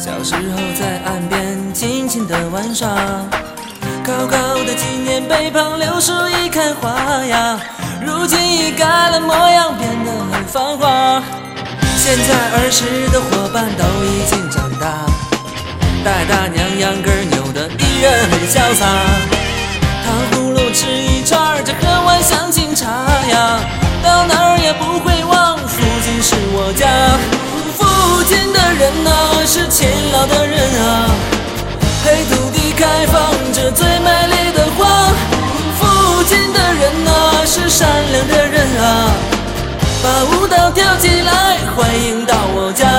小时候在岸边尽情的玩耍，高高的纪念碑旁柳树已开花呀，如今已改了模样，变得很繁华。现在儿时的伙伴都已经长大，带大娘养根牛的依然很潇洒，糖葫芦吃一串，这喝碗香清茶呀，到哪儿也不会忘，附近是我家。附近的人啊，是勤劳的人啊，黑土地开放着最美丽的花。附近的人啊，是善良的人啊，把舞蹈跳起来，欢迎到我家。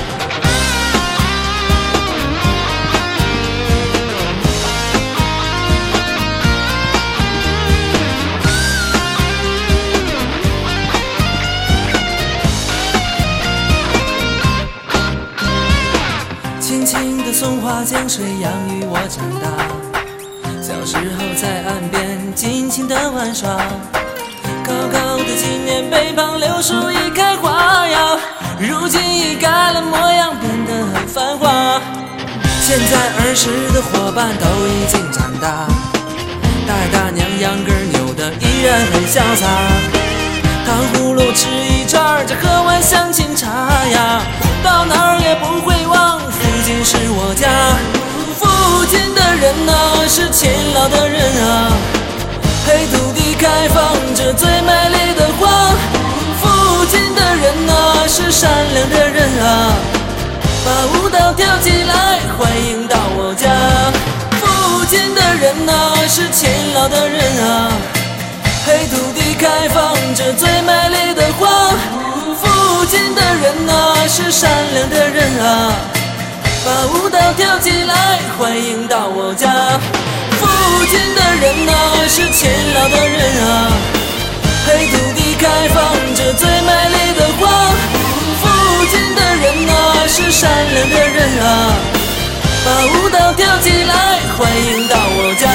轻轻的松花江水养育我长大，小时候在岸边尽情的玩耍，高高的纪念碑旁柳树已开花呀，如今已改了模样，变得很繁华。现在儿时的伙伴都已经长大，带大娘养根牛的依然很潇洒，糖葫芦吃一串，这喝碗香清茶呀，到哪儿也不会忘，附近是我家。附近的人啊，是勤劳的人啊，黑土地开放着最美丽的花。附近的人啊，是善良的人啊，把舞蹈跳起来，欢迎到我家。附近的人啊，是勤劳的人啊，黑土地开放着最美丽的花。附近的人啊，是善良的人啊，把舞蹈跳起来，欢迎到我家。附近的人啊，是勤劳的人啊，黑土地开放着最美丽的花。附近的人啊，是善良的人啊，把舞蹈跳起来，欢迎到我家。